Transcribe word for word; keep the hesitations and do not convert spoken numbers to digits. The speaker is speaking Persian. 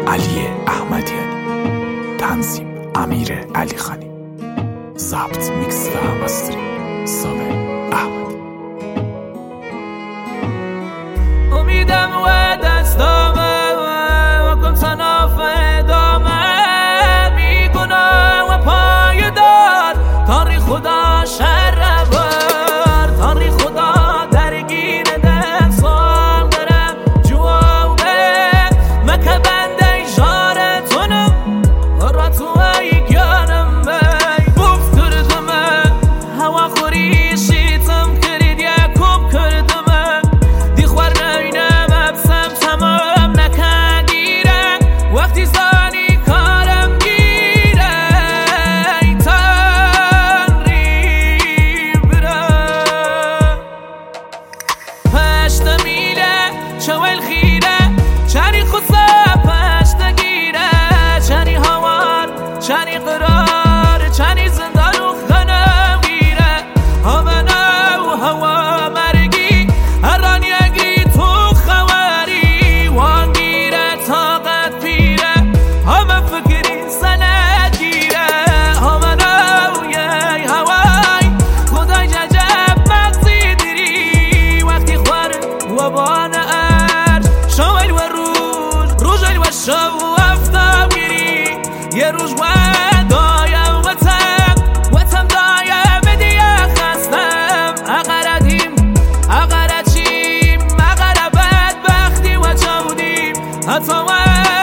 علی احمدیانی، تنظیم امیر علی خانی، ضبط میکس و مسترینگ صابر احمدی. امیدم و دستامه و کن تناف ادامه، بیگناه و پایدار تاریخ خدا شر بر، تاریخ خدا درگیر ده سال درم جوابه مکه بنده جارتونم را تو ای گانم بی بوف کردمه هوا خوری شیطم کرد یکوب کردمه دی خوار نینم ابسم تمام نکندیره وقتی زانی کارم گیره ای تنری بره پشت میله چوال خیره چنی خصه پشت گیره چنی هوار چنی قرار چنی زندان و خنم گیره همنا و هوا مرگی هران یگی تو خواری وان گیره طاقت پیره همه فکری سند گیره همنا و یه هوای خدای ججب مغزی دیری وقتی خوار و بان ارج شوال و روز روزل و شب و افتاب گیری یه روز و دایم وطم وطم دایم دیگه خستم اقردیم اقرچیم اقربت بختی و چودیم حتی